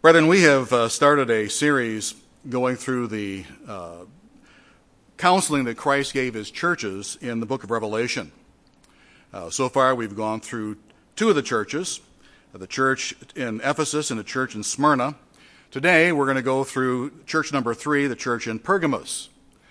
Brethren, we have started a series going through the counseling that Christ gave his churches in the book of Revelation. So far, we've gone through two of the churches, the church in Ephesus and the church in Smyrna. Today, we're going to go through church number 3, the church in Pergamos.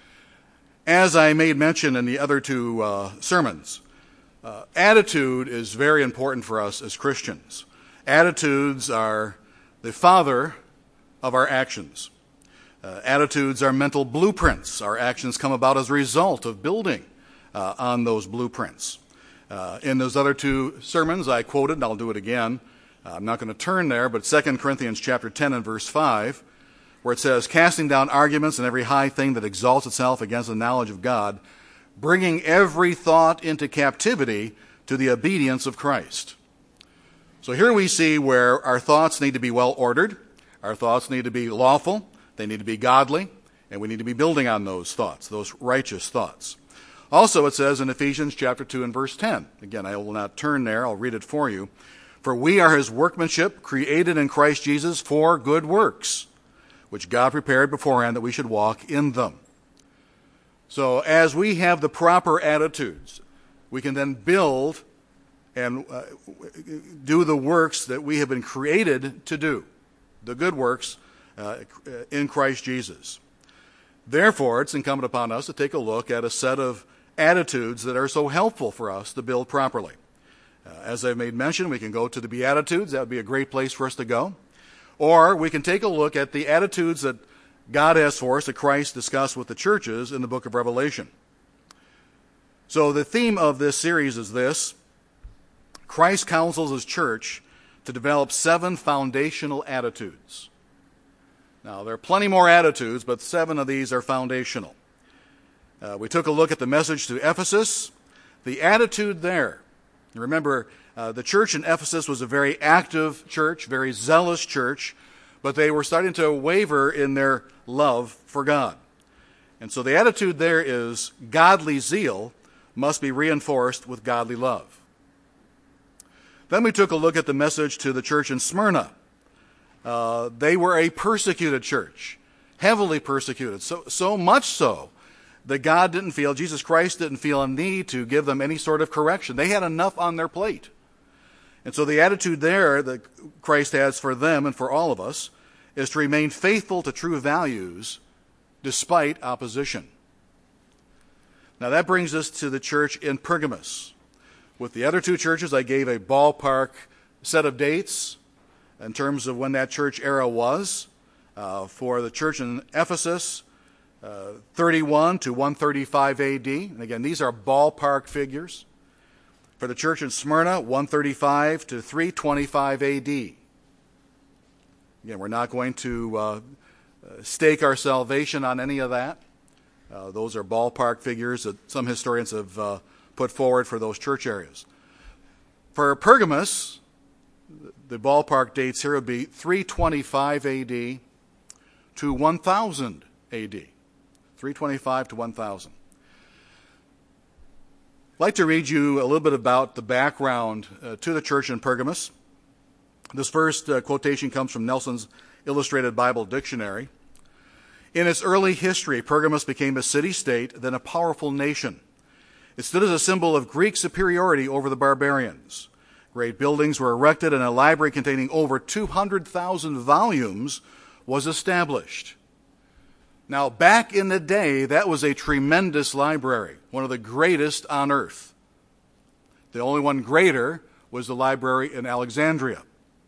As I made mention in the other two sermons, attitude is very important for us as Christians. Attitudes are the father of our actions. Attitudes are mental blueprints. Our actions come about as a result of building on those blueprints. In those other two sermons I quoted, and I'll do it again. I'm not going to turn there, but 2 Corinthians chapter 10 and verse 5, where it says, casting down arguments and every high thing that exalts itself against the knowledge of God, bringing every thought into captivity to the obedience of Christ. So here we see where our thoughts need to be well ordered, our thoughts need to be lawful, they need to be godly, and we need to be building on those thoughts, those righteous thoughts. Also it says in Ephesians chapter 2 and verse 10, again I will not turn there, I'll read it for you, for we are his workmanship, created in Christ Jesus for good works, which God prepared beforehand that we should walk in them. So as we have the proper attitudes, we can then build and do the works that we have been created to do, the good works in Christ Jesus. Therefore, it's incumbent upon us to take a look at a set of attitudes that are so helpful for us to build properly. As I've made mention, we can go to the Beatitudes. That would be a great place for us to go. Or we can take a look at the attitudes that God has for us, that Christ discussed with the churches in the book of Revelation. So the theme of this series is this: Christ counsels his church to develop 7 foundational attitudes. Now, there are plenty more attitudes, but 7 of these are foundational. We took a look at the message to Ephesus. The attitude there, remember, the church in Ephesus was a very active church, very zealous church, but they were starting to waver in their love for God. And so the attitude there is godly zeal must be reinforced with godly love. Then we took a look at the message to the church in Smyrna. They were a persecuted church, heavily persecuted, so much so that God didn't feel, Jesus Christ didn't feel a need to give them any sort of correction. They had enough on their plate. And so the attitude there that Christ has for them and for all of us is to remain faithful to true values despite opposition. Now that brings us to the church in Pergamos. With the other two churches, I gave a ballpark set of dates in terms of when that church era was. For the church in Ephesus, 31 to 135 AD. And again, these are ballpark figures. For the church in Smyrna, 135 to 325 AD. Again, we're not going to stake our salvation on any of that. Those are ballpark figures that some historians have put forward for those church areas. For Pergamos, the ballpark dates here would be 325 AD to 1000 AD. 325 to 1000. I'd like to read you a little bit about the background to the church in Pergamos. This first quotation comes from Nelson's Illustrated Bible Dictionary. In its early history, Pergamos became a city-state, then a powerful nation. It stood as a symbol of Greek superiority over the barbarians. Great buildings were erected and a library containing over 200,000 volumes was established. Now, back in the day, that was a tremendous library, one of the greatest on earth. The only one greater was the library in Alexandria.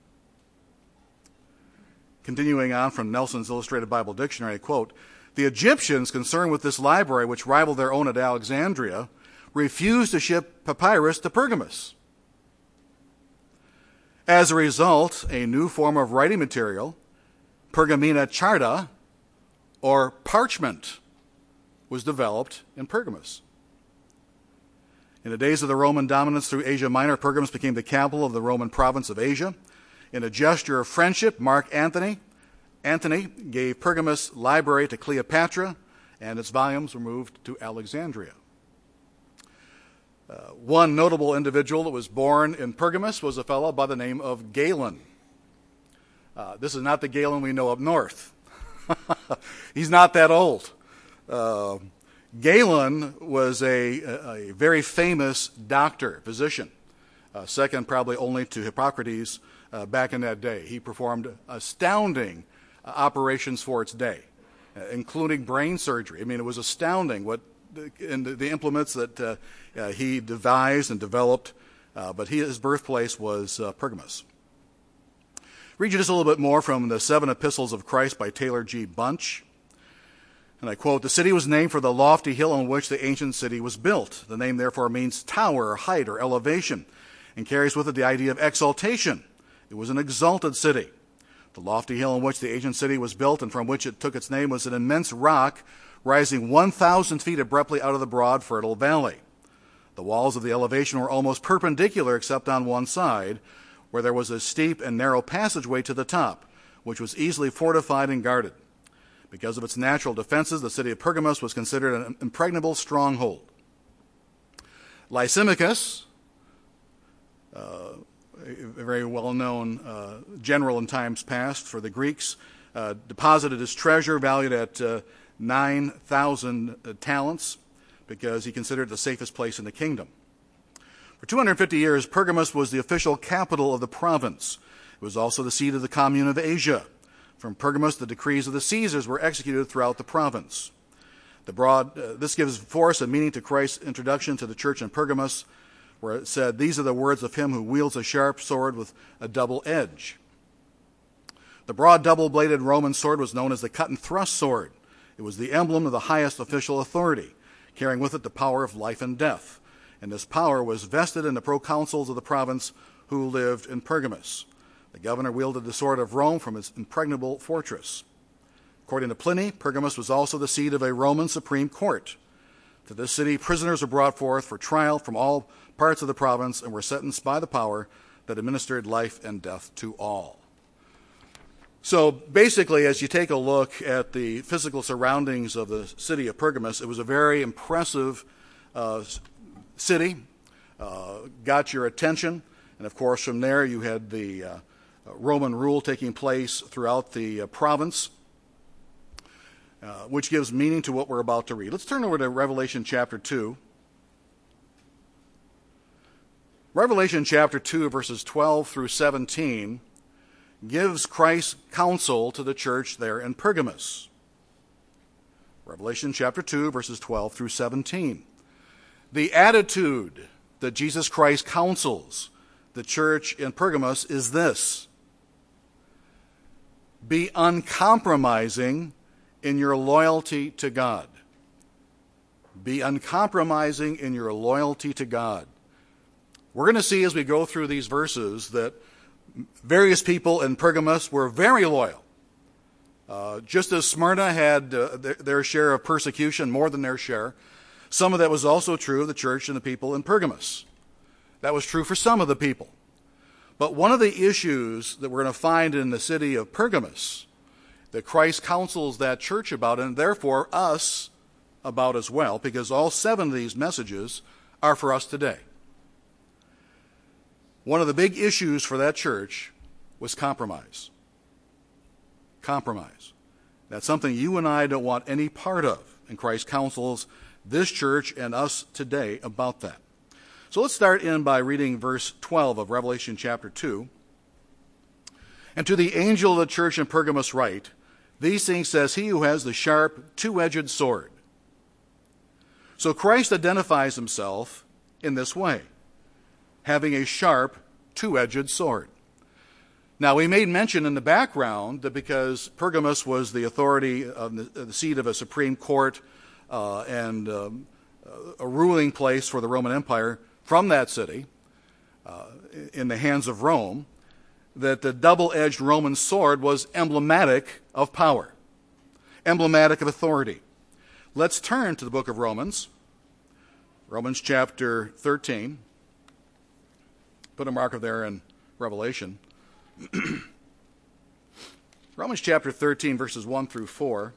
Continuing on from Nelson's Illustrated Bible Dictionary, quote, the Egyptians concerned with this library, which rivaled their own at Alexandria, refused to ship papyrus to Pergamos. As a result, a new form of writing material, Pergamena Charta, or parchment, was developed in Pergamos. In the days of the Roman dominance through Asia Minor, Pergamos became the capital of the Roman province of Asia. In a gesture of friendship, Mark Antony gave Pergamos library to Cleopatra, and its volumes were moved to Alexandria. One notable individual that was born in Pergamos was a fellow by the name of Galen. This is not the Galen we know up north. He's not that old. Galen was a very famous doctor, physician, second probably only to Hippocrates back in that day. He performed astounding operations for its day, including brain surgery. I mean, it was astounding what the implements that he devised and developed, but his birthplace was Pergamus. Read you just a little bit more from the 7 Epistles of Christ by Taylor G. Bunch. And I quote, "The city was named for the lofty hill on which the ancient city was built. The name therefore means tower or height or elevation and carries with it the idea of exaltation. It was an exalted city. The lofty hill on which the ancient city was built and from which it took its name was an immense rock rising 1,000 feet abruptly out of the broad, fertile valley. The walls of the elevation were almost perpendicular except on one side, where there was a steep and narrow passageway to the top, which was easily fortified and guarded. Because of its natural defenses, the city of Pergamus was considered an impregnable stronghold. Lysimachus, a very well-known general in times past for the Greeks, deposited his treasure valued at 9,000 talents because he considered it the safest place in the kingdom. For 250 years, Pergamus was the official capital of the province. It was also the seat of the commune of Asia. From Pergamus, the decrees of the Caesars were executed throughout the province. This gives force and meaning to Christ's introduction to the church in Pergamus, where it said, "These are the words of him who wields a sharp sword with a double edge." The broad double-bladed Roman sword was known as the cut-and-thrust sword. It was the emblem of the highest official authority, carrying with it the power of life and death. And this power was vested in the proconsuls of the province who lived in Pergamus. The governor wielded the sword of Rome from its impregnable fortress. According to Pliny, Pergamus was also the seat of a Roman supreme court. To this city, prisoners were brought forth for trial from all parts of the province and were sentenced by the power that administered life and death to all. So basically, as you take a look at the physical surroundings of the city of Pergamus, it was a very impressive city, got your attention, and of course from there you had the Roman rule taking place throughout the province, which gives meaning to what we're about to read. Let's turn over to Revelation chapter 2. Revelation chapter 2, verses 12 through 17, gives Christ's counsel to the church there in Pergamus. Revelation chapter 2, verses 12 through 17. The attitude that Jesus Christ counsels the church in Pergamus is this: be uncompromising in your loyalty to God. Be uncompromising in your loyalty to God. We're going to see as we go through these verses that various people in Pergamus were very loyal. Just as Smyrna had their share of persecution, more than their share, some of that was also true of the church and the people in Pergamus. That was true for some of the people. But one of the issues that we're going to find in the city of Pergamus that Christ counsels that church about, and therefore us about as well, because all 7 of these messages are for us today. One of the big issues for that church was compromise. Compromise. That's something you and I don't want any part of, and Christ counsels this church and us today about that. So let's start in by reading verse 12 of Revelation chapter 2. And to the angel of the church in Pergamus write, these things says he who has the sharp, two-edged sword. So Christ identifies himself in this way, having a sharp, two-edged sword. Now, we made mention in the background that because Pergamus was the authority of the seat of a supreme court and a ruling place for the Roman Empire from that city in the hands of Rome, that the double-edged Roman sword was emblematic of power, emblematic of authority. Let's turn to the book of Romans, Romans chapter 13. Put a marker there in Revelation. Romans chapter 13, verses 1 through 4.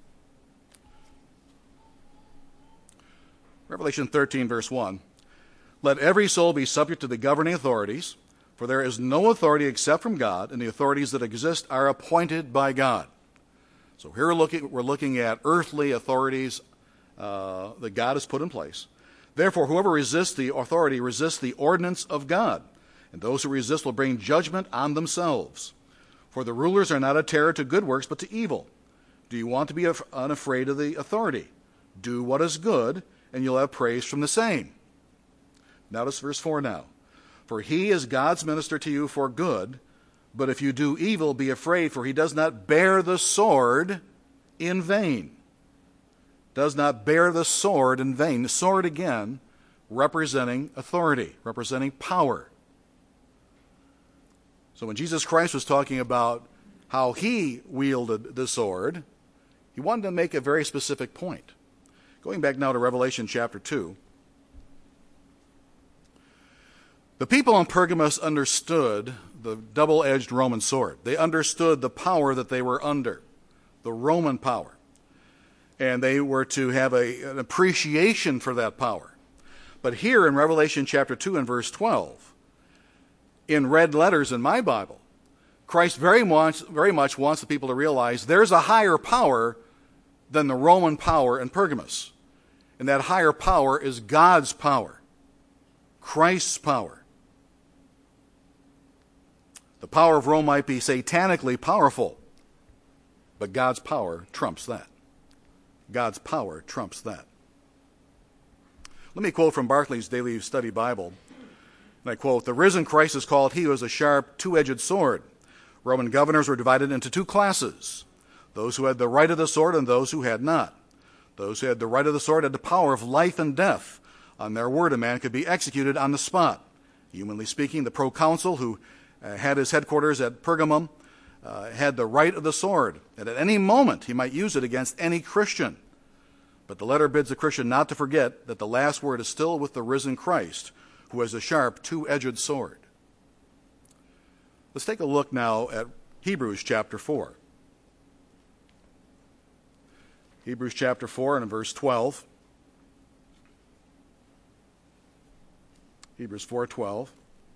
Revelation 13, verse 1. Let every soul be subject to the governing authorities, for there is no authority except from God, and the authorities that exist are appointed by God. So here we're looking at earthly authorities that God has put in place. Therefore, whoever resists the authority resists the ordinance of God, and those who resist will bring judgment on themselves. For the rulers are not a terror to good works, but to evil. Do you want to be unafraid of the authority? Do what is good, and you'll have praise from the same. Notice verse 4 now. For he is God's minister to you for good, but if you do evil, be afraid, for he does not bear the sword in vain. Does not bear the sword in vain. The sword, again, representing authority, representing power. So when Jesus Christ was talking about how he wielded the sword, he wanted to make a very specific point. Going back now to Revelation chapter 2, the people in Pergamos understood the double-edged Roman sword. They understood the power that they were under, the Roman power. And they were to have an appreciation for that power. But here in Revelation chapter 2 and verse 12, in red letters in my Bible, Christ very much wants the people to realize there's a higher power than the Roman power in Pergamos. And that higher power is God's power, Christ's power. The power of Rome might be satanically powerful, but God's power trumps that. God's power trumps that. Let me quote from Barclay's Daily Study Bible. And I quote, "The risen Christ is called he who has a sharp, two-edged sword. Roman governors were divided into two classes, those who had the right of the sword and those who had not. Those who had the right of the sword had the power of life and death. On their word, a man could be executed on the spot. Humanly speaking, the proconsul, who had his headquarters at Pergamum, had the right of the sword, and at any moment he might use it against any Christian. But the letter bids the Christian not to forget that the last word is still with the risen Christ, who has a sharp, two-edged sword." Let's take a look now at Hebrews chapter 4. Hebrews chapter 4 and verse 12. Hebrews 4:12.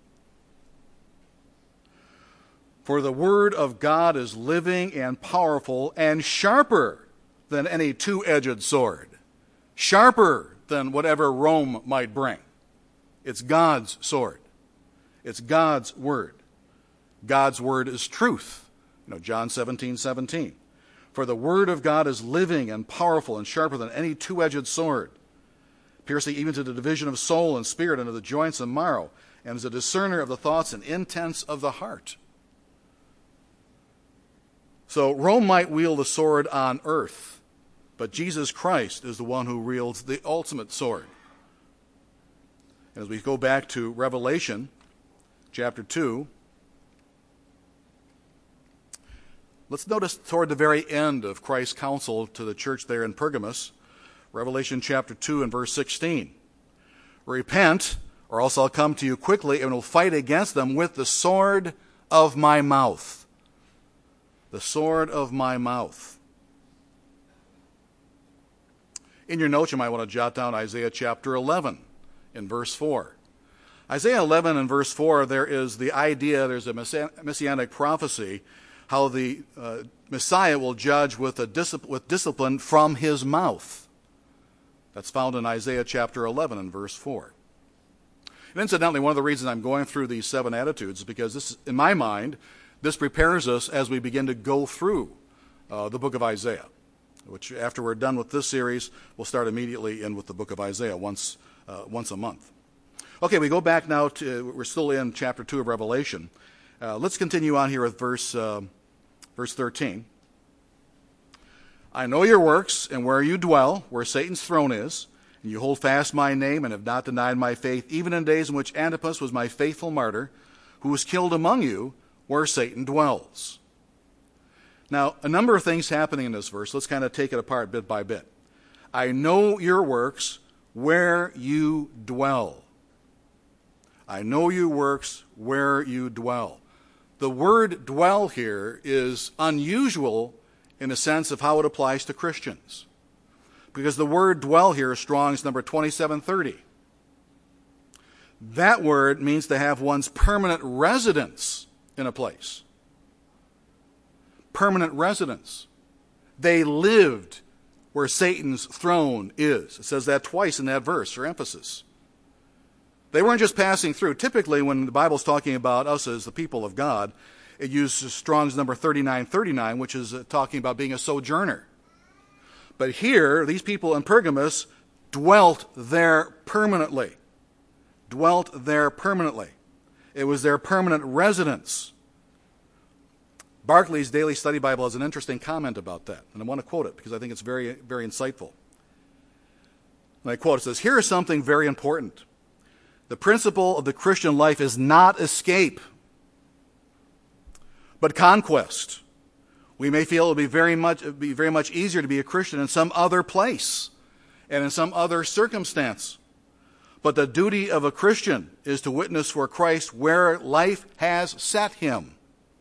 "For the word of God is living and powerful and sharper than any two-edged sword." Sharper than whatever Rome might bring. It's God's sword. It's God's word. God's word is truth. John 17:17. "For the word of God is living and powerful and sharper than any two-edged sword, piercing even to the division of soul and spirit and of the joints and marrow, and is a discerner of the thoughts and intents of the heart." So Rome might wield a sword on earth, but Jesus Christ is the one who wields the ultimate sword. And as we go back to Revelation chapter 2, let's notice toward the very end of Christ's counsel to the church there in Pergamos, Revelation chapter 2 and verse 16. "Repent, or else I'll come to you quickly and will fight against them with the sword of my mouth." The sword of my mouth. In your notes, you might want to jot down Isaiah chapter 11 in verse 4. Isaiah 11 and verse 4, there is the idea, there's a messianic prophecy, how the Messiah will judge with discipline from his mouth. That's found in Isaiah chapter 11 and verse 4. And incidentally, one of the reasons I'm going through these 7 attitudes is because this, in my mind, this prepares us as we begin to go through the book of Isaiah, which after we're done with this series, we'll start immediately in with the book of Isaiah once a month. Okay, we go back now we're still in chapter 2 of Revelation. Let's continue on here with verse 13. "I know your works and where you dwell, where Satan's throne is, and you hold fast my name and have not denied my faith, even in days in which Antipas was my faithful martyr, who was killed among you, where Satan dwells." Now, a number of things happening in this verse. Let's kind of take it apart bit by bit. "I know your works, where you dwell." I know your works, where you dwell. The word dwell here is unusual in the sense of how it applies to Christians, because the word dwell here is Strong's number 2730. That word means to have one's permanent residence in a place. Permanent residence. They lived where Satan's throne is. It says that twice in that verse for emphasis. They weren't just passing through. Typically, when the Bible's talking about us as the people of God, it uses Strong's number 3939, which is talking about being a sojourner. But here, these people in Pergamos dwelt there permanently. Dwelt there permanently. It was their permanent residence. Barclay's Daily Study Bible has an interesting comment about that, and I want to quote it because I think it's very, very insightful. And I quote, it says, "Here is something very important. The principle of the Christian life is not escape, but conquest. We may feel it will be very much easier to be a Christian in some other place and in some other circumstance. But the duty of a Christian is to witness for Christ where life has set him.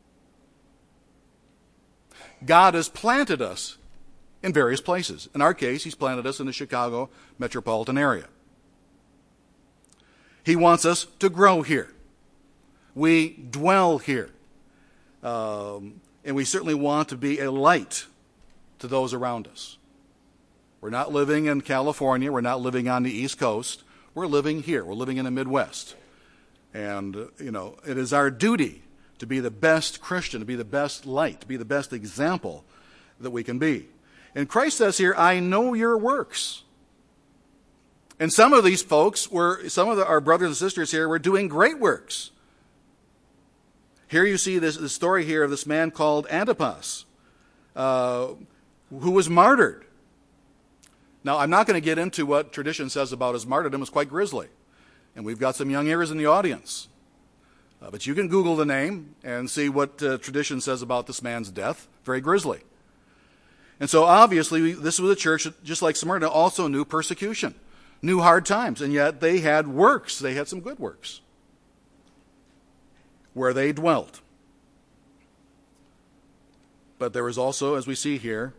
God has planted us in various places. In our case, he's planted us in the Chicago metropolitan area. He wants us to grow here. We dwell here. And we certainly want to be a light to those around us. We're not living in California. We're not living on the East Coast. We're living here. We're living in the Midwest. And, it is our duty to be the best Christian, to be the best light, to be the best example that we can be. And Christ says here, I know your works. And some of these folks our brothers and sisters here were doing great works. Here you see this story here of this man called Antipas, who was martyred. Now, I'm not going to get into what tradition says about his martyrdom. It's quite grisly. And we've got some young ears in the audience. But you can Google the name and see what tradition says about this man's death. Very grisly. And so obviously, this was a church that, just like Smyrna, also knew persecution, knew hard times, and yet they had works. They had some good works where they dwelt. But there was also, as we see here,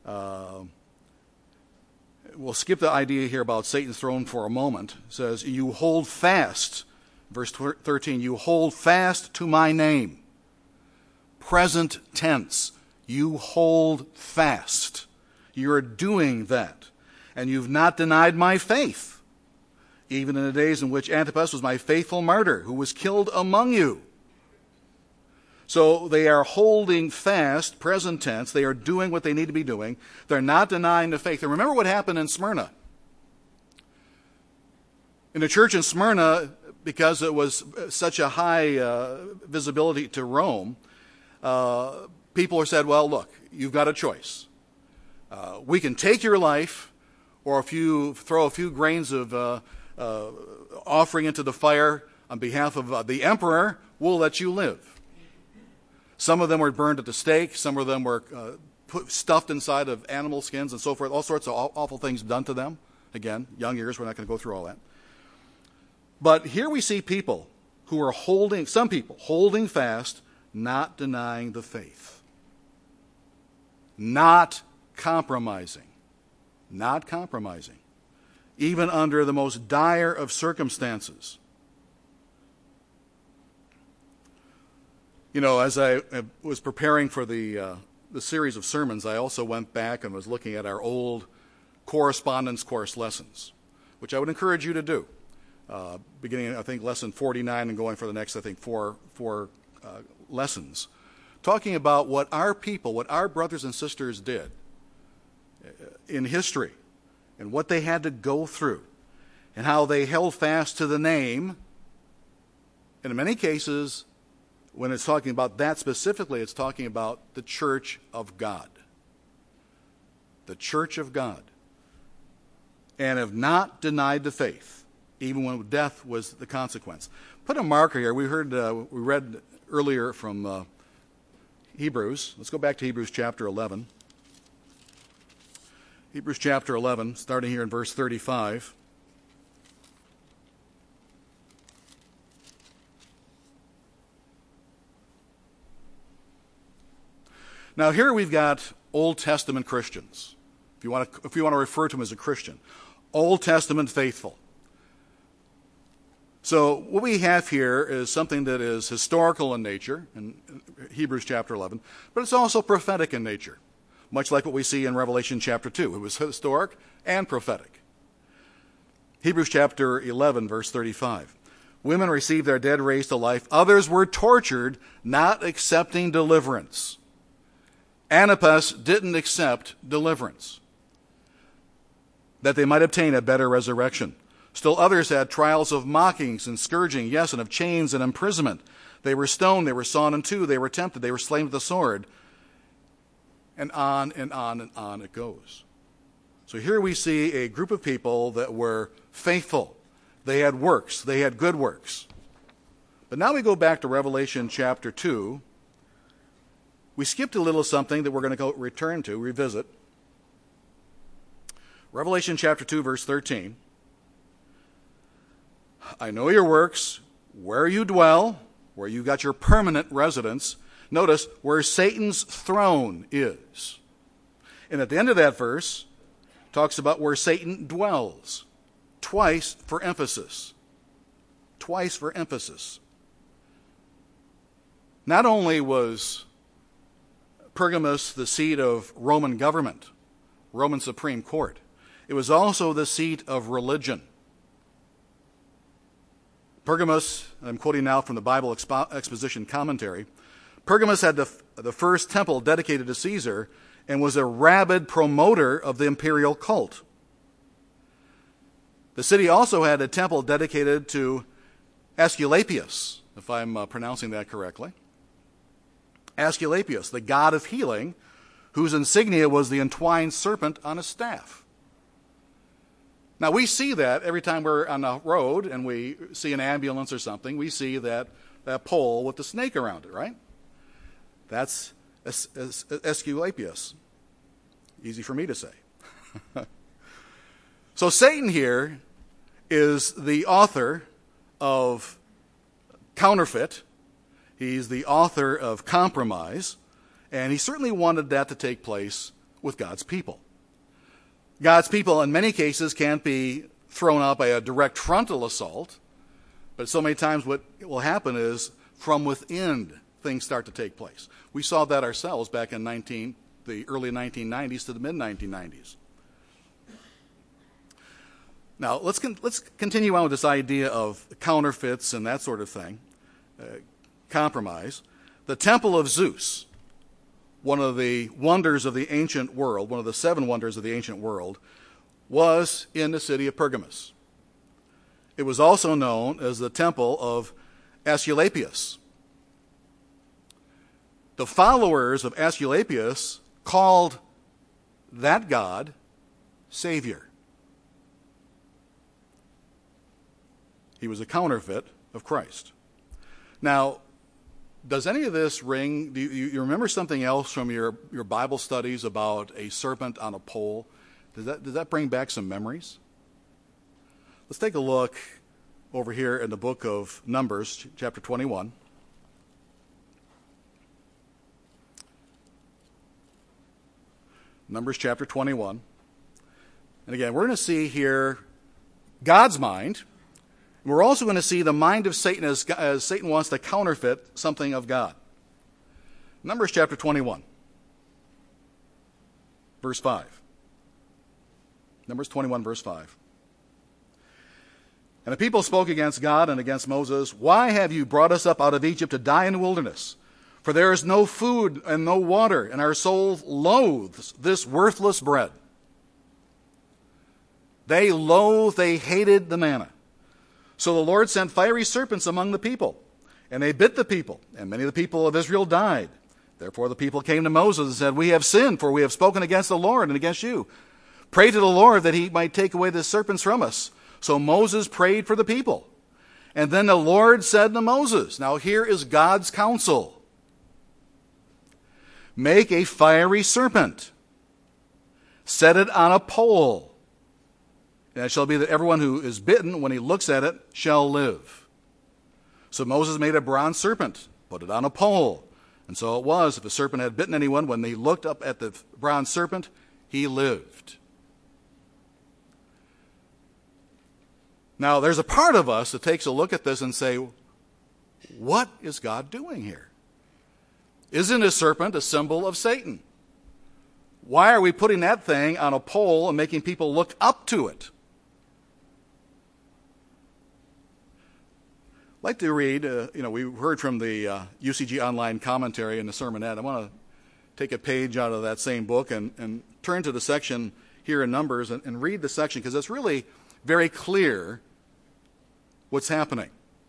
we'll skip the idea here about Satan's throne for a moment. It says, you hold fast, verse 13, you hold fast to my name. Present tense, you hold fast. You're doing that. And you've not denied my faith, even in the days in which Antipas was my faithful martyr, who was killed among you. So they are holding fast, present tense. They are doing what they need to be doing. They're not denying the faith. And remember what happened in Smyrna. In the church in Smyrna, because it was such a high visibility to Rome, people said, well, look, you've got a choice. We can take your life, or if you throw a few grains of offering into the fire on behalf of the emperor, we'll let you live. Some of them were burned at the stake. Some of them were stuffed inside of animal skins and so forth. All sorts of awful things done to them. Again, young ears, we're not going to go through all that. But here we see people who are holding fast, not denying the faith. Not compromising. Not compromising. Even under the most dire of circumstances. As I was preparing for the series of sermons, I also went back and was looking at our old correspondence course lessons, which I would encourage you to do, beginning, I think, lesson 49 and going for the next, I think, four lessons, talking about what our brothers and sisters did in history and what they had to go through and how they held fast to the name, and in many cases, when it's talking about that specifically, it's talking about the church of God. The church of God. And have not denied the faith, even when death was the consequence. Put a marker here. We read earlier from Hebrews. Let's go back to Hebrews chapter 11. Hebrews chapter 11, starting here in verse 35. Now here we've got Old Testament Christians, if you want to refer to them as a Christian. Old Testament faithful. So what we have here is something that is historical in nature in Hebrews chapter 11, but it's also prophetic in nature, much like what we see in Revelation chapter 2. It was historic and prophetic. Hebrews chapter 11, verse 35. Women received their dead raised to life. Others were tortured, not accepting deliverance. Antipas didn't accept deliverance, that they might obtain a better resurrection. Still others had trials of mockings and scourging, yes, and of chains and imprisonment. They were stoned, they were sawn in two, they were tempted, they were slain with the sword. And on and on and on it goes. So here we see a group of people that were faithful. They had works, they had good works. But now we go back to Revelation chapter 2. We skipped a little something that we're going to return to, revisit. Revelation chapter 2, verse 13. I know your works, where you dwell, where you got your permanent residence. Notice where Satan's throne is. And at the end of that verse, talks about where Satan dwells. Twice for emphasis. Twice for emphasis. Not only was Pergamos the seat of Roman government, Roman Supreme Court, it was also the seat of religion. Pergamos, I'm quoting now from the Bible Exposition Commentary, Pergamos had the first temple dedicated to Caesar and was a rabid promoter of the imperial cult. The city also had a temple dedicated to Asclepius, if I'm pronouncing that correctly. Asclepius, the god of healing, whose insignia was the entwined serpent on a staff. Now, we see that every time we're on a road and we see an ambulance or something, we see that pole with the snake around it, right? That's Asclepius. Easy for me to say. So Satan here is the author of counterfeit. He's the author of compromise, and he certainly wanted that to take place with God's people. God's people, in many cases, can't be thrown out by a direct frontal assault, but so many times what will happen is from within things start to take place. We saw that ourselves back in the early 1990s to the mid-1990s. Now, let's continue on with this idea of counterfeits and that sort of thing, compromise. The Temple of Zeus, one of the wonders of the ancient world, one of the 7 wonders of the ancient world, was in the city of Pergamos. It was also known as the Temple of Asclepius. The followers of Asclepius called that god Savior. He was a counterfeit of Christ. Now, does any of this ring? Do you remember something else from your Bible studies about a serpent on a pole? Does that bring back some memories? Let's take a look over here in the book of Numbers, chapter 21. Numbers chapter 21. And again, we're going to see here God's mind. We're also going to see the mind of Satan as Satan wants to counterfeit something of God. Numbers chapter 21, verse 5. Numbers 21, verse 5. And the people spoke against God and against Moses. Why have you brought us up out of Egypt to die in the wilderness? For there is no food and no water, and our soul loathes this worthless bread. They hated the manna. So the Lord sent fiery serpents among the people, and they bit the people, and many of the people of Israel died. Therefore the people came to Moses and said, We have sinned, for we have spoken against the Lord and against you. Pray to the Lord that he might take away the serpents from us. So Moses prayed for the people. And then the Lord said to Moses, now here is God's counsel. Make a fiery serpent. Set it on a pole. And it shall be that everyone who is bitten, when he looks at it, shall live. So Moses made a bronze serpent, put it on a pole. And so it was, if a serpent had bitten anyone, when they looked up at the bronze serpent, he lived. Now, there's a part of us that takes a look at this and say, what is God doing here? Isn't a serpent a symbol of Satan? Why are we putting that thing on a pole and making people look up to it? I'd like to read, we heard from the UCG Online commentary in the sermonette. I want to take a page out of that same book and turn to the section here in Numbers and read the section, because it's really very clear what's happening.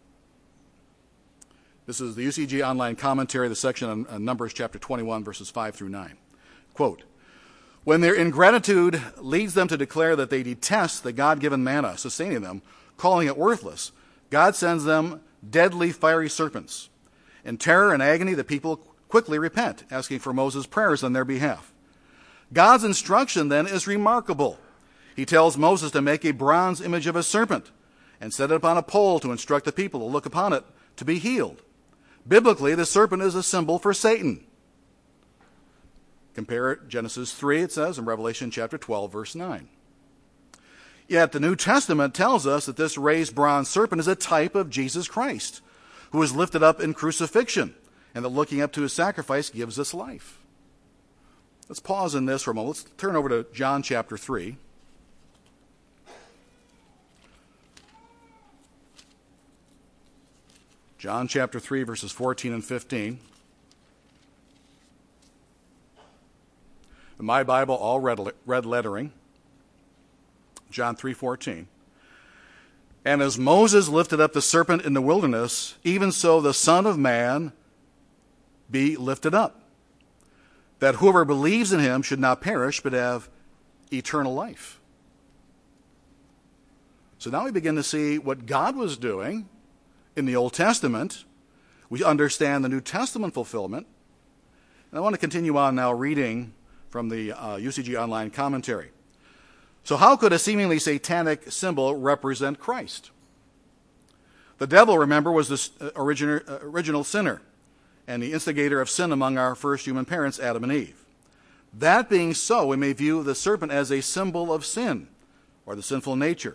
This is the UCG Online commentary, the section on Numbers chapter 21, verses 5 through 9. Quote, "When their ingratitude leads them to declare that they detest the God-given manna sustaining them, calling it worthless, God sends them deadly fiery serpents. In terror and agony, the people quickly repent, asking for Moses' prayers on their behalf. God's instruction then is remarkable. He tells Moses to make a bronze image of a serpent and set it upon a pole to instruct the people to look upon it to be healed. Biblically, the serpent is a symbol for Satan. Compare Genesis 3, it says, and Revelation chapter 12, verse 9. Yet the New Testament tells us that this raised bronze serpent is a type of Jesus Christ, who was lifted up in crucifixion, and that looking up to his sacrifice gives us life. Let's pause in this for a moment. Let's turn over to John chapter 3. John chapter 3, verses 14 and 15. In my Bible, all red lettering. John 3:14. "And as Moses lifted up the serpent in the wilderness, even so the Son of Man be lifted up, that whoever believes in him should not perish, but have eternal life." So now we begin to see what God was doing in the Old Testament. We understand the New Testament fulfillment. And I want to continue on now reading from the UCG Online commentary. So how could a seemingly satanic symbol represent Christ? The devil, remember, was the original sinner and the instigator of sin among our first human parents, Adam and Eve. That being so, we may view the serpent as a symbol of sin, or the sinful nature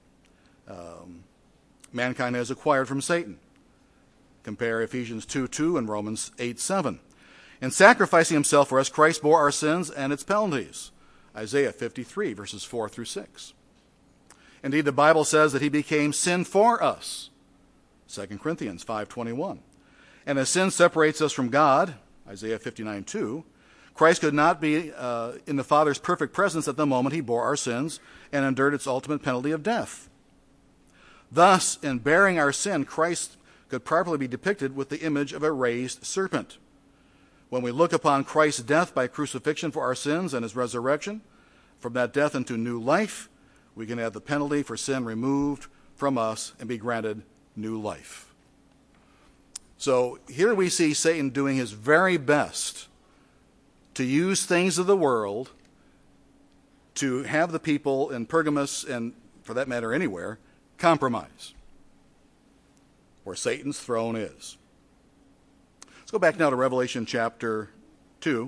mankind has acquired from Satan. Compare Ephesians 2:2 and Romans 8:7. In sacrificing himself for us, Christ bore our sins and its penalties. Isaiah 53, verses 4 through 6. Indeed, the Bible says that he became sin for us. 2 Corinthians 5:21. And as sin separates us from God, Isaiah 59:2, Christ could not be in the Father's perfect presence at the moment he bore our sins and endured its ultimate penalty of death. Thus, in bearing our sin, Christ could properly be depicted with the image of a raised serpent. When we look upon Christ's death by crucifixion for our sins and his resurrection, from that death into new life, we can have the penalty for sin removed from us and be granted new life. So here we see Satan doing his very best to use things of the world to have the people in Pergamos, and for that matter anywhere, compromise where Satan's throne is. Let's go back now to Revelation chapter 2.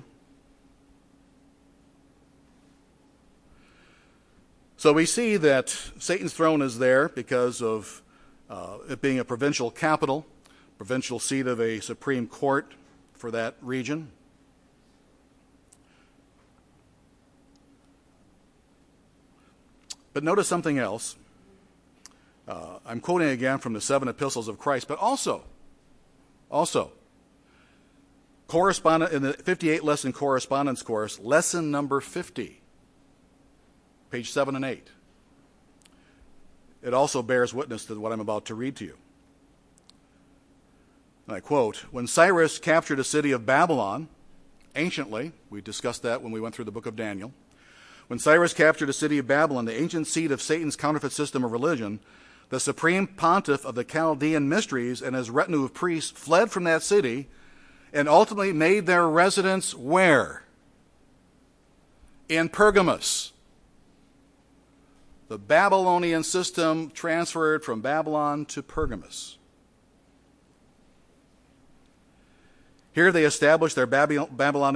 So we see that Satan's throne is there because of it being a provincial capital, provincial seat of a supreme court for that region. But notice something else. I'm quoting again from the 7 epistles of Christ, but also, correspondent in the 58 lesson correspondence course, lesson number 50, page 7 and 8. It also bears witness to what I'm about to read to you. And I quote, "When Cyrus captured a city of Babylon, anciently, we discussed that when we went through the book of Daniel. When Cyrus captured a city of Babylon, the ancient seat of Satan's counterfeit system of religion, the supreme pontiff of the Chaldean mysteries and his retinue of priests fled from that city and ultimately made their residence where? In Pergamos. The Babylonian system transferred from Babylon to Pergamos. Here they established their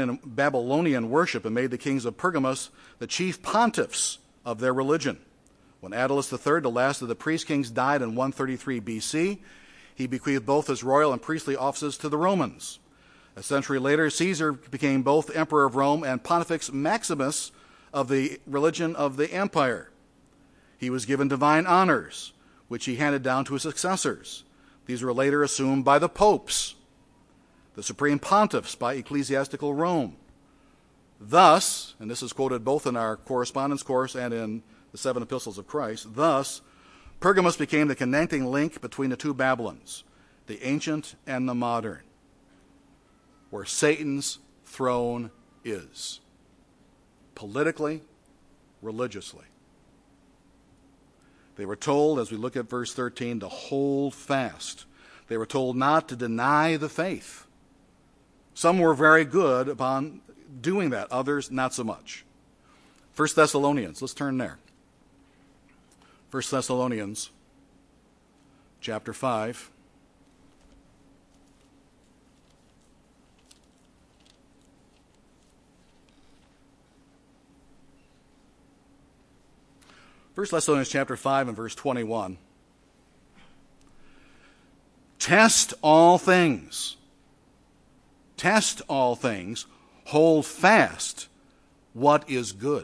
Babylonian worship and made the kings of Pergamos the chief pontiffs of their religion, When Attalus III, the last of the priest kings, died in 133 BC, he bequeathed both his royal and priestly offices to the Romans. A century later, Caesar became both emperor of Rome and Pontifex Maximus of the religion of the empire. He was given divine honors, which he handed down to his successors. These were later assumed by the popes, the supreme pontiffs by ecclesiastical Rome. Thus, and this is quoted both in our correspondence course and in the 7 epistles of Christ, thus, Pergamus became the connecting link between the two Babylons, the ancient and the modern, where Satan's throne is, politically, religiously. They were told, as we look at verse 13, to hold fast. They were told not to deny the faith. Some were very good upon doing that, others not so much. 1 Thessalonians, let's turn there. 1 Thessalonians chapter 5. First Thessalonians chapter 5 and verse 21. Test all things. Test all things. Hold fast what is good.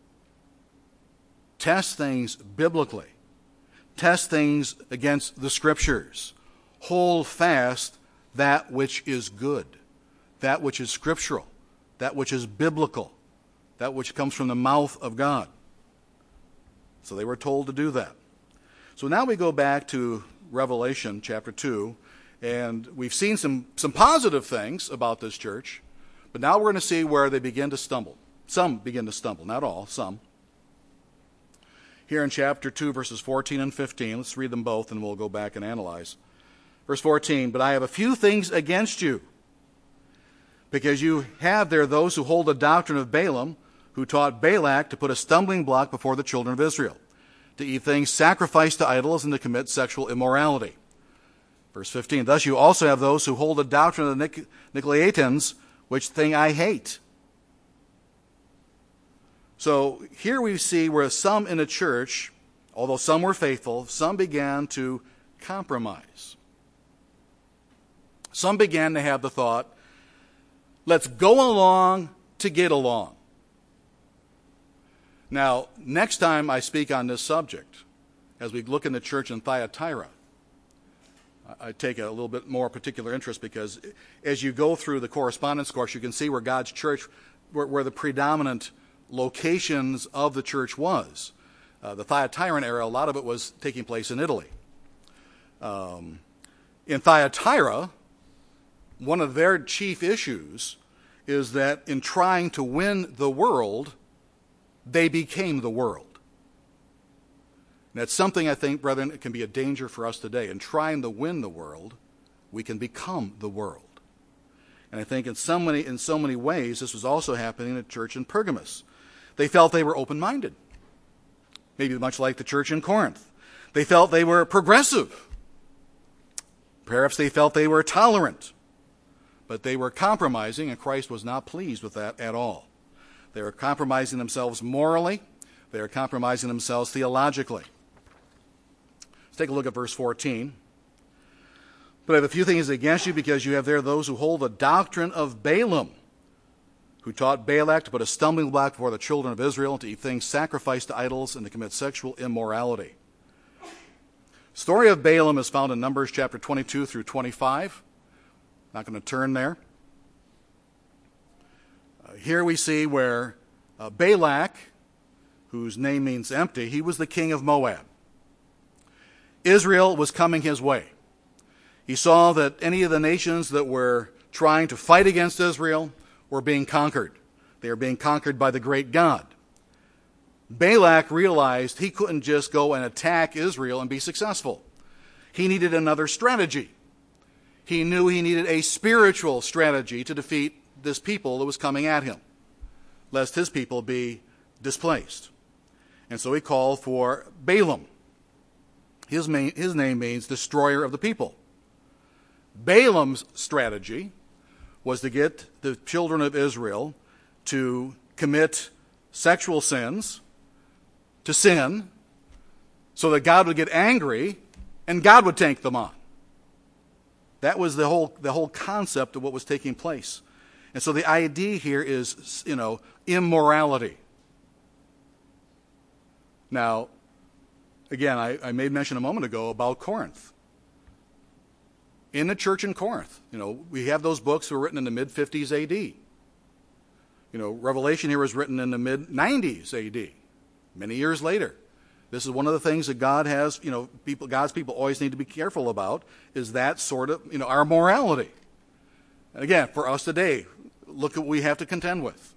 Test things biblically. Test things against the Scriptures. Hold fast that which is good, that which is scriptural, that which is biblical, that which comes from the mouth of God. So they were told to do that. So now we go back to Revelation chapter 2, and we've seen some positive things about this church, but now we're going to see where they begin to stumble. Some begin to stumble, not all, some. Here in chapter 2, verses 14 and 15, let's read them both and we'll go back and analyze. Verse 14, but I have a few things against you, because you have there those who hold the doctrine of Balaam, who taught Balak to put a stumbling block before the children of Israel, to eat things sacrificed to idols and to commit sexual immorality. Verse 15, thus you also have those who hold the doctrine of the Nicolaitans, which thing I hate. So here we see where some in a church, although some were faithful, some began to compromise. Some began to have the thought, let's go along to get along. Now, next time I speak on this subject, as we look in the church in Thyatira, I take a little bit more particular interest because as you go through the correspondence course, you can see where God's church, where the predominant locations of the church was. The Thyatiran era, a lot of it was taking place in Italy. In Thyatira, one of their chief issues is that in trying to win the world, they became the world. And that's something I think, brethren, it can be a danger for us today. In trying to win the world, we can become the world. And I think in so many ways, this was also happening in the church in Pergamus. They felt they were open-minded, maybe much like the church in Corinth. They felt they were progressive. Perhaps they felt they were tolerant. But they were compromising, and Christ was not pleased with that at all. They were compromising themselves morally. They were compromising themselves theologically. Let's take a look at verse 14. But I have a few things against you, because you have there those who hold the doctrine of Balaam, who taught Balak to put a stumbling block before the children of Israel, to eat things sacrificed to idols, and to commit sexual immorality. The story of Balaam is found in Numbers chapter 22 through 25. Not going to turn there. Here we see where Balak, whose name means empty, he was the king of Moab. Israel was coming his way. He saw that any of the nations that were trying to fight against Israel were being conquered. They were being conquered by the great God. Balak realized he couldn't just go and attack Israel and be successful. He needed another strategy. He knew he needed a spiritual strategy to defeat this people that was coming at him, lest his people be displaced. And so he called for Balaam. His name means destroyer of the people. Balaam's strategy was to get the children of Israel to commit sexual sins, to sin, so that God would get angry and God would take them on. That was the whole concept of what was taking place. And so the idea here is, immorality. Now, again, I made mention a moment ago about Corinth. In the church in Corinth, we have those books that were written in the mid-50s A.D. Revelation here was written in the mid-90s A.D., many years later. This is one of the things that God has, God's people always need to be careful about, is that sort of, our morality. And again, for us today, look at what we have to contend with.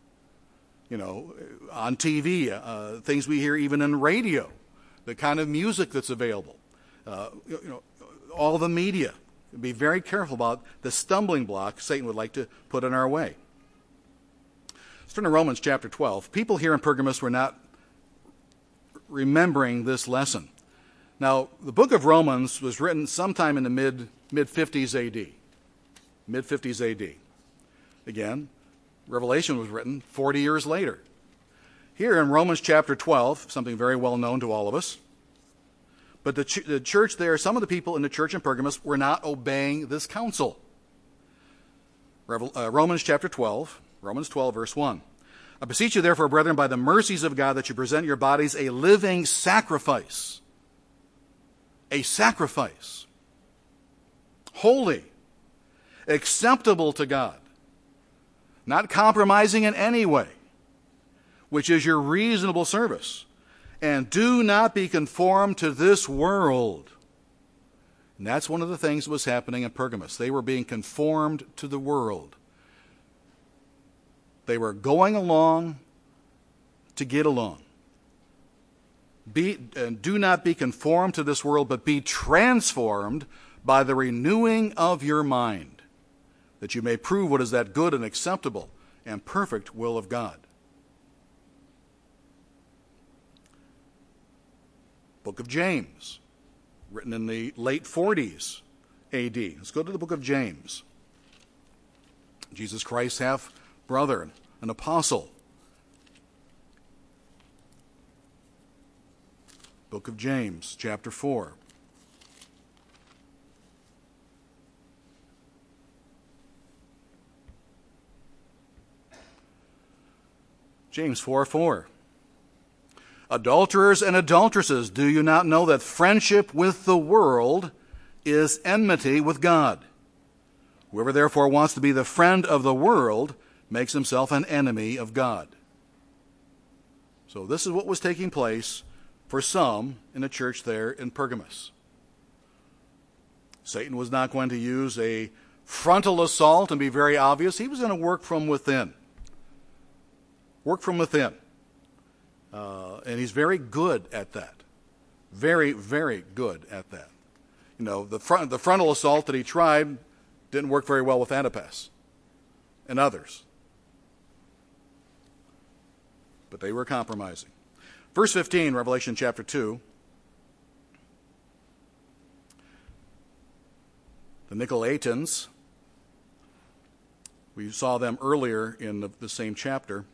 On TV, things we hear even in radio, the kind of music that's available, all the media. Be very careful about the stumbling block Satan would like to put in our way. Let's turn to Romans chapter 12. People here in Pergamos were not remembering this lesson. Now, the book of Romans was written sometime in the mid-50s A.D. Mid-50s A.D. Again, Revelation was written 40 years later. Here in Romans chapter 12, something very well known to all of us, but the church there, some of the people in the church in Pergamos were not obeying this counsel. Romans chapter 12, Romans 12, verse 1. I beseech you, therefore, brethren, by the mercies of God, that you present your bodies a living sacrifice. A sacrifice. Holy. Acceptable to God. Not compromising in any way. Which is your reasonable service. And do not be conformed to this world. And that's one of the things that was happening in Pergamos. They were being conformed to the world. They were going along to get along. Do not be conformed to this world, but be transformed by the renewing of your mind, that you may prove what is that good and acceptable and perfect will of God. Book of James, written in the late 40s A.D. Let's go to the book of James. Jesus Christ's half-brother, an apostle. Book of James, chapter 4. James 4:4. Adulterers and adulteresses, do you not know that friendship with the world is enmity with God? Whoever therefore wants to be the friend of the world makes himself an enemy of God. So this is what was taking place for some in the church there in Pergamos. Satan was not going to use a frontal assault and be very obvious. He was going to work from within. Work from within. And he's very good at that. Very, very good at that. The frontal assault that he tried didn't work very well with Antipas and others. But they were compromising. Verse 15, Revelation chapter 2. The Nicolaitans, we saw them earlier in the same chapter.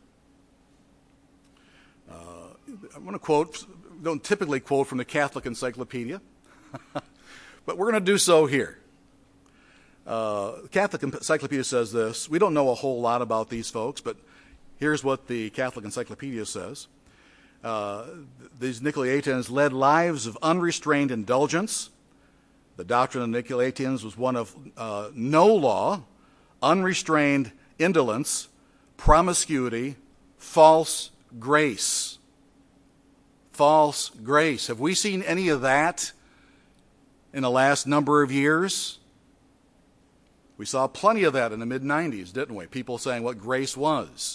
I'm going to quote, don't typically quote from the Catholic Encyclopedia, but we're going to do so here. The Catholic Encyclopedia says this. We don't know a whole lot about these folks, but here's what the Catholic Encyclopedia says. These Nicolaitans led lives of unrestrained indulgence. The doctrine of the Nicolaitans was one of no law, unrestrained indolence, promiscuity, false grace. False grace. Have we seen any of that in the last number of years? We saw plenty of that in the mid-90s, didn't we? People saying what grace was.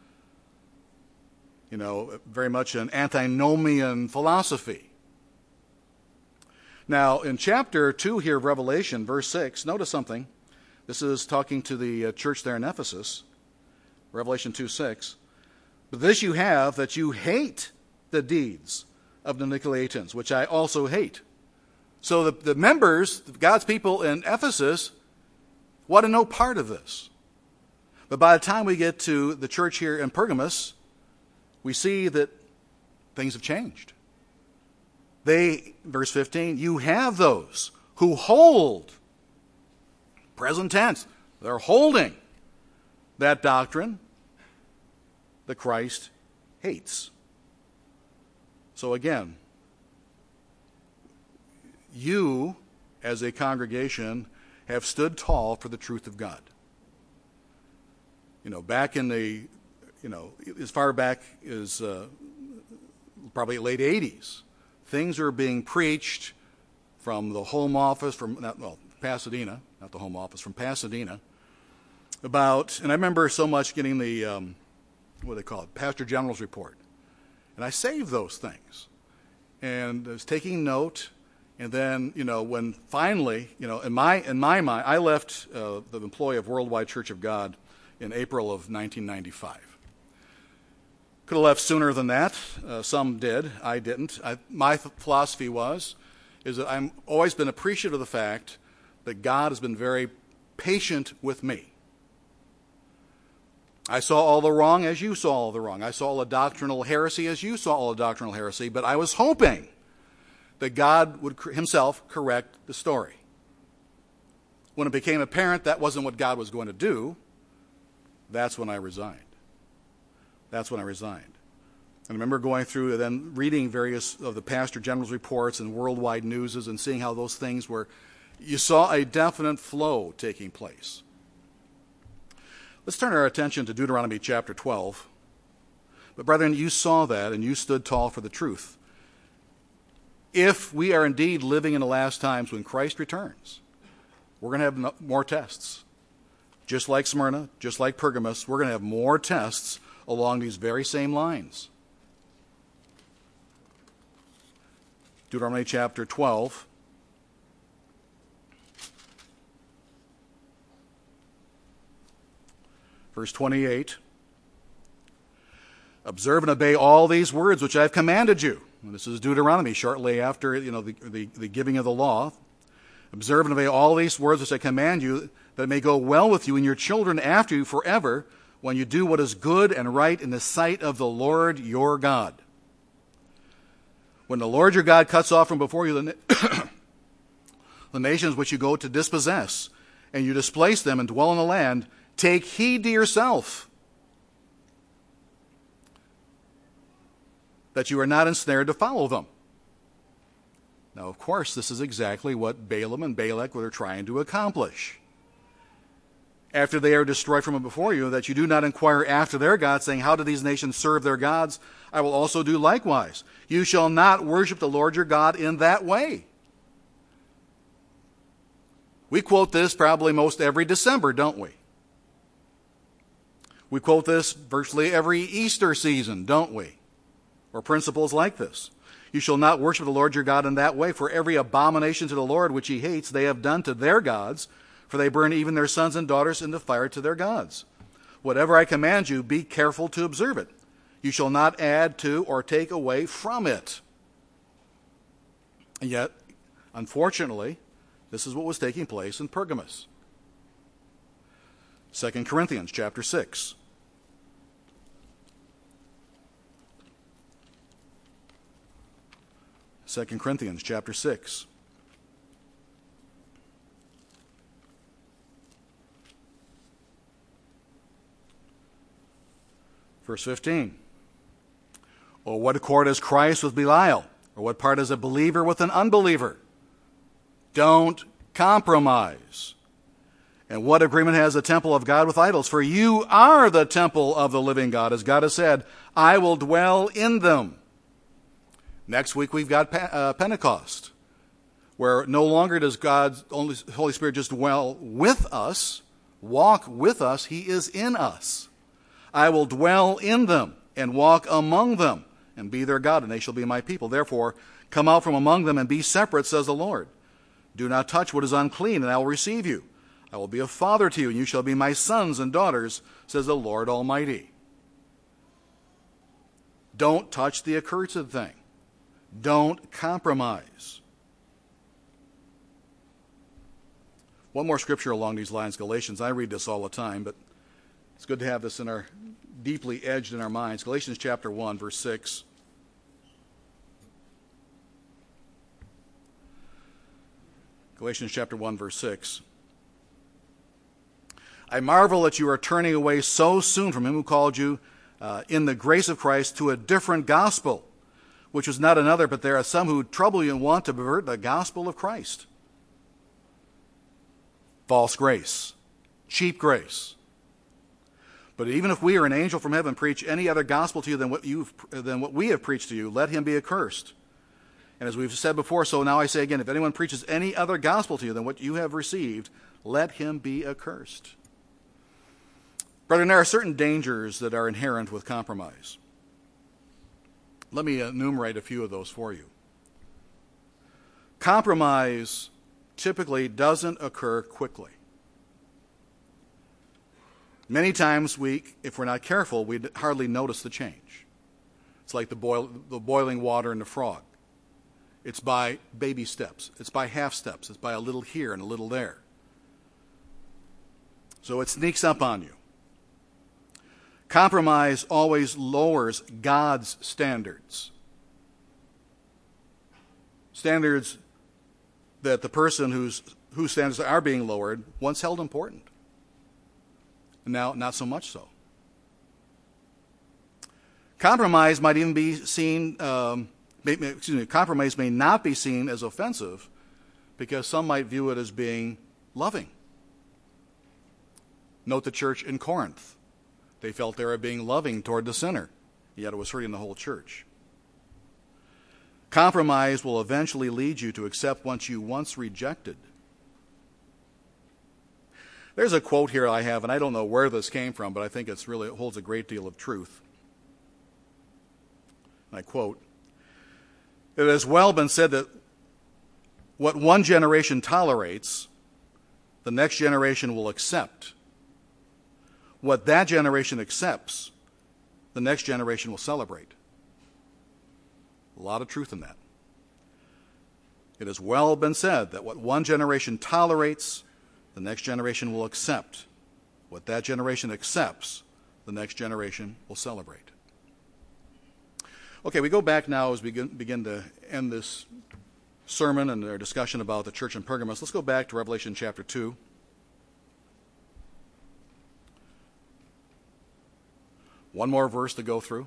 Very much an antinomian philosophy. Now, in chapter 2 here of Revelation, verse 6, notice something. This is talking to the church there in Ephesus. Revelation 2:6. But this you have, that you hate the deeds of the Nicolaitans, which I also hate. So the members, God's people in Ephesus, want to no part of this. But by the time we get to the church here in Pergamos, we see that things have changed. verse 15, you have those who hold, present tense, they're holding that doctrine that Christ hates. So again, you as a congregation have stood tall for the truth of God. Back in the, as far back as probably late 80s, things are being preached from the home office, Pasadena, not the home office, from Pasadena, about, and I remember so much getting the, what do they call it, Pastor General's report. And I saved those things. And I was taking note, and then, when finally, in my mind, I left the employ of Worldwide Church of God in April of 1995. Could have left sooner than that. Some did. I didn't. My philosophy is that I've always been appreciative of the fact that God has been very patient with me. I saw all the wrong as you saw all the wrong. I saw all the doctrinal heresy as you saw all the doctrinal heresy, but I was hoping that God would himself correct the story. When it became apparent that wasn't what God was going to do, that's when I resigned. And I remember going through and then reading various of the Pastor General's reports and worldwide newses and seeing how those things were, you saw a definite flow taking place. Let's turn our attention to Deuteronomy chapter 12. But brethren, you saw that and you stood tall for the truth. If we are indeed living in the last times when Christ returns, we're going to have more tests. Just like Smyrna, just like Pergamos, we're going to have more tests along these very same lines. Deuteronomy chapter 12. Verse 28. Observe and obey all these words which I have commanded you. And this is Deuteronomy, shortly after the giving of the law. Observe and obey all these words which I command you, that it may go well with you and your children after you forever, when you do what is good and right in the sight of the Lord your God. When the Lord your God cuts off from before you the nations which you go to dispossess, and you displace them and dwell in the land, take heed to yourself, that you are not ensnared to follow them. Now, of course, this is exactly what Balaam and Balak were trying to accomplish. After they are destroyed from before you, that you do not inquire after their gods, saying, how do these nations serve their gods? I will also do likewise. You shall not worship the Lord your God in that way. We quote this probably most every December, don't we? We quote this virtually every Easter season, don't we? Or principles like this. You shall not worship the Lord your God in that way, for every abomination to the Lord which he hates they have done to their gods, for they burn even their sons and daughters into fire to their gods. Whatever I command you, be careful to observe it. You shall not add to or take away from it. And yet, unfortunately, this is what was taking place in Pergamos. 2 Corinthians chapter 6. Second Corinthians chapter 6. Verse 15. Or what accord has Christ with Belial? Or what part has a believer with an unbeliever? Don't compromise. And what agreement has the temple of God with idols? For you are the temple of the living God, as God has said, I will dwell in them. Next week we've got Pentecost, where no longer does God's Holy Spirit just dwell with us, walk with us, he is in us. I will dwell in them and walk among them and be their God, and they shall be my people. Therefore, come out from among them and be separate, says the Lord. Do not touch what is unclean, and I will receive you. I will be a father to you, and you shall be my sons and daughters, says the Lord Almighty. Don't touch the accursed thing. Don't compromise. One more scripture along these lines, Galatians. I read this all the time, but it's good to have this deeply edged in our minds. Galatians chapter 1, verse 6. Galatians chapter 1, verse 6. I marvel that you are turning away so soon from him who called you in the grace of Christ to a different gospel, which is not another, but there are some who trouble you and want to pervert the gospel of Christ. False grace, cheap grace. But even if we or an angel from heaven preach any other gospel to you than what we have preached to you, let him be accursed. And as we've said before, so now I say again, if anyone preaches any other gospel to you than what you have received, let him be accursed. Brethren, there are certain dangers that are inherent with compromise. Let me enumerate a few of those for you. Compromise typically doesn't occur quickly. Many times, if we're not careful, we hardly notice the change. It's like the boiling water in the frog. It's by baby steps. It's by half steps. It's by a little here and a little there. So it sneaks up on you. Compromise always lowers God's standards. Standards that the person whose standards are being lowered once held important. Now, not so much so. Compromise might even be seen, compromise may not be seen as offensive because some might view it as being loving. Note the church in Corinth. They felt they were being loving toward the sinner, yet it was hurting the whole church. Compromise will eventually lead you to accept what you once rejected. There's a quote here I have, and I don't know where this came from, but I think it holds a great deal of truth. And I quote, "It has well been said that what one generation tolerates, the next generation will accept. What that generation accepts, the next generation will celebrate." A lot of truth in that. It has well been said that what one generation tolerates, the next generation will accept. What that generation accepts, the next generation will celebrate. Okay, we go back now as we begin to end this sermon and our discussion about the church in Pergamos. Let's go back to Revelation chapter 2. One more verse to go through.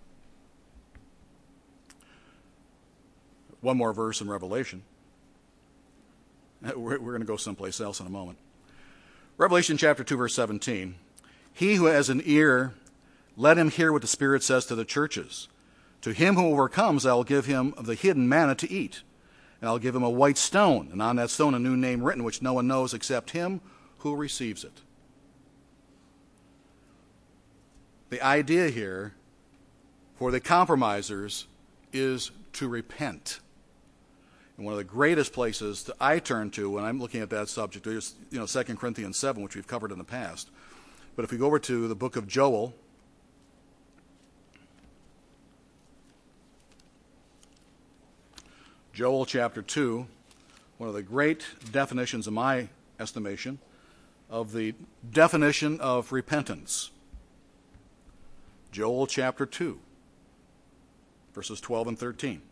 One more verse in Revelation. We're going to go someplace else in a moment. Revelation chapter 2, verse 17. He who has an ear, let him hear what the Spirit says to the churches. To him who overcomes, I will give him of the hidden manna to eat. And I'll give him a white stone, and on that stone a new name written, which no one knows except him who receives it. The idea here for the compromisers is to repent. And one of the greatest places that I turn to when I'm looking at that subject is 2 Corinthians 7, which we've covered in the past. But if we go over to the book of Joel, Joel chapter 2, one of the great definitions, in my estimation, of the definition of repentance. Joel chapter 2, verses 12 and 13.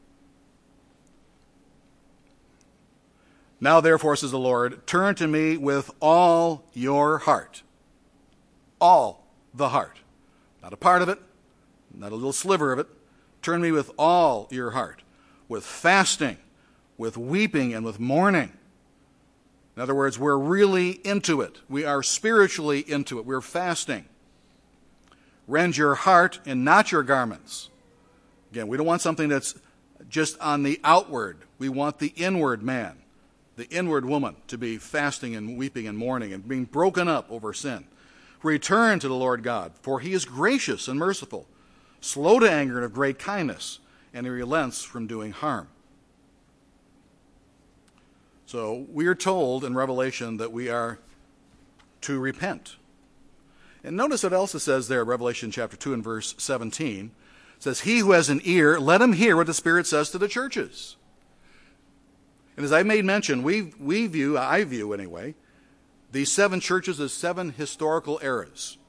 Now therefore, says the Lord, turn to me with all your heart. All the heart. Not a part of it, not a little sliver of it. Turn to me with all your heart. With fasting, with weeping, and with mourning. In other words, we're really into it. We are spiritually into it. We're fasting. Rend your heart and not your garments. Again, we don't want something that's just on the outward. We want the inward man, the inward woman, to be fasting and weeping and mourning and being broken up over sin. Return to the Lord God, for he is gracious and merciful, slow to anger and of great kindness, and he relents from doing harm. So we are told in Revelation that we are to repent. And notice what else it says there, Revelation chapter 2 and verse 17. It says, he who has an ear, let him hear what the Spirit says to the churches. And as I made mention, I view anyway, these 7 churches as 7 historical eras.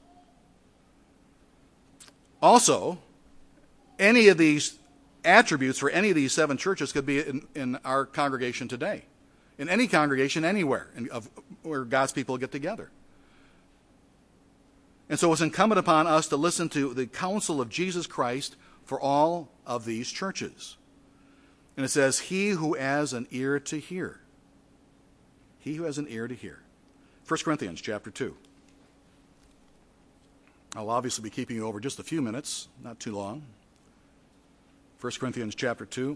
Also, any of these attributes for any of these 7 churches could be in our congregation today, in any congregation anywhere where God's people get together. And so it's incumbent upon us to listen to the counsel of Jesus Christ for all of these churches. And it says, he who has an ear to hear. He who has an ear to hear. 1 Corinthians chapter 2. I'll obviously be keeping you over just a few minutes, not too long. 1 Corinthians chapter 2.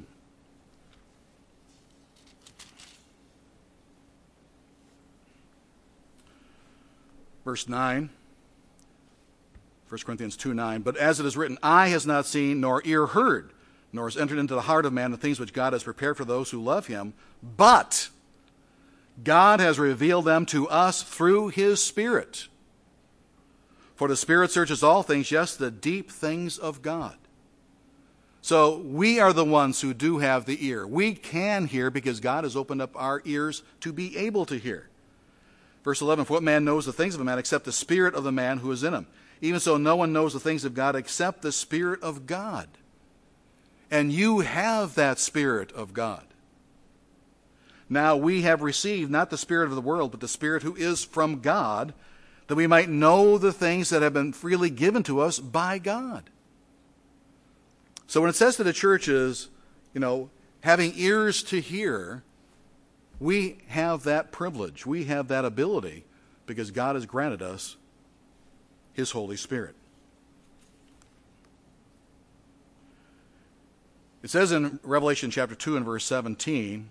Verse 9. 1 Corinthians 2:9. But as it is written, eye has not seen, nor ear heard, nor has entered into the heart of man the things which God has prepared for those who love him. But God has revealed them to us through his Spirit. For the Spirit searches all things, yes, the deep things of God. So we are the ones who do have the ear. We can hear because God has opened up our ears to be able to hear. Verse 11, for what man knows the things of a man except the spirit of the man who is in him? Even so, no one knows the things of God except the Spirit of God. And you have that Spirit of God. Now we have received not the spirit of the world, but the Spirit who is from God, that we might know the things that have been freely given to us by God. So when it says to the churches, having ears to hear, we have that privilege. We have that ability because God has granted us his Holy Spirit. It says in Revelation chapter 2 and verse 17,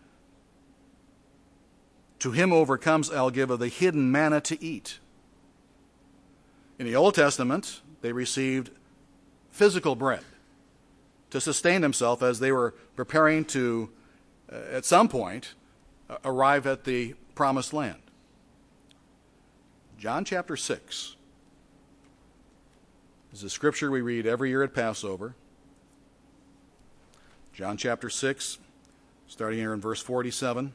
to him who overcomes I'll give of the hidden manna to eat. In the Old Testament, they received physical bread to sustain themselves as they were preparing to, at some point, arrive at the promised land. John chapter 6 is a scripture we read every year at Passover. John chapter 6, starting here in verse 47.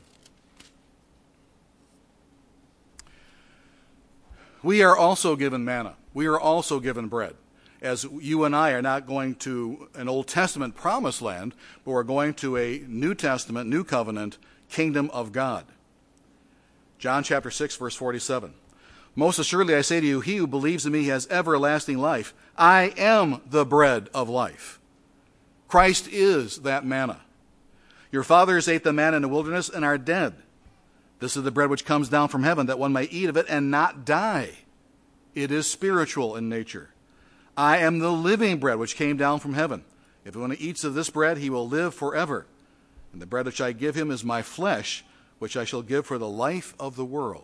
We are also given manna. We are also given bread. As you and I are not going to an Old Testament promised land, but we're going to a New Testament, New Covenant kingdom of God. John chapter 6, verse 47. Most assuredly I say to you, he who believes in me has everlasting life. I am the bread of life. Christ is that manna. Your fathers ate the manna in the wilderness and are dead. This is the bread which comes down from heaven, that one may eat of it and not die. It is spiritual in nature. I am the living bread which came down from heaven. If anyone eats of this bread, he will live forever. And the bread which I give him is my flesh, which I shall give for the life of the world.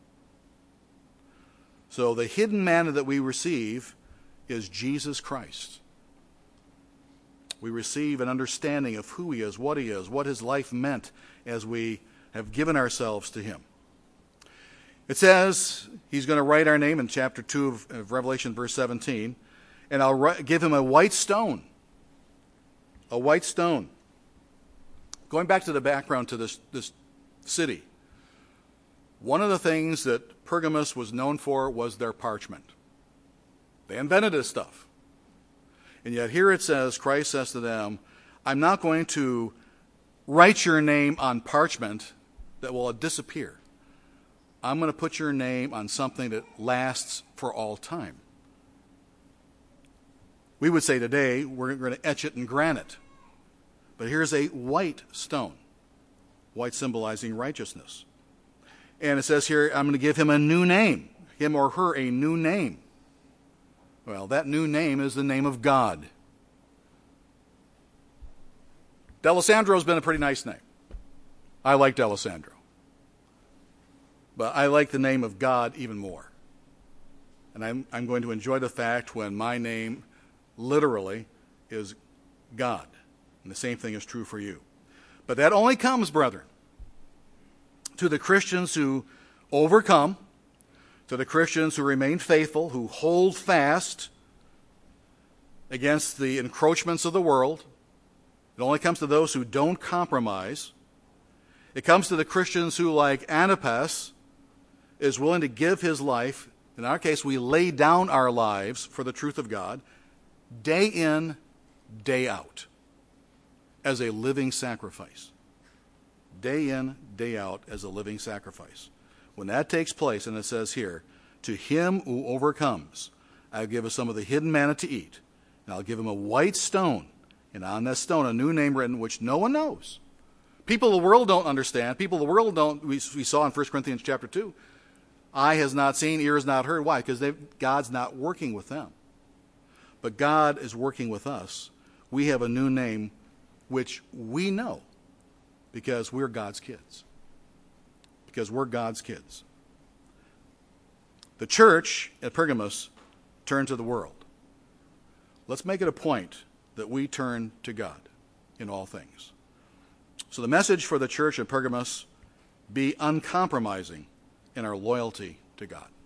So the hidden manna that we receive is Jesus Christ. We receive an understanding of who he is, what his life meant as we have given ourselves to him. It says he's going to write our name in chapter 2 of Revelation, verse 17, and I'll give him a white stone. A white stone. Going back to the background to this city, one of the things that Pergamos was known for was their parchment. They invented this stuff. And yet here it says, Christ says to them, I'm not going to write your name on parchment that will disappear. I'm going to put your name on something that lasts for all time. We would say today, we're going to etch it in granite. But here's a white stone, white symbolizing righteousness. And it says here, I'm going to give him a new name, him or her a new name. Well, that new name is the name of God. D'Alessandro's been a pretty nice name. I like D'Alessandro. But I like the name of God even more. And I'm going to enjoy the fact when my name literally is God. And the same thing is true for you. But that only comes, brethren, to the Christians who overcome, to the Christians who remain faithful, who hold fast against the encroachments of the world. It only comes to those who don't compromise. It comes to the Christians who, like Antipas, is willing to give his life. In our case, we lay down our lives for the truth of God, day in, day out, as a living sacrifice. day in, day out as a living sacrifice. When that takes place, and it says here, to him who overcomes, I'll give some of the hidden manna to eat, and I'll give him a white stone, and on that stone a new name written which no one knows. People of the world don't understand. People of the world don't, we saw in 1 Corinthians chapter 2, eye has not seen, ear has not heard. Why? Because God's not working with them. But God is working with us. We have a new name which we know because we're God's kids. Because we're God's kids. The church at Pergamos turned to the world. Let's make it a point that we turn to God in all things. So the message for the church at Pergamos, be uncompromising in our loyalty to God.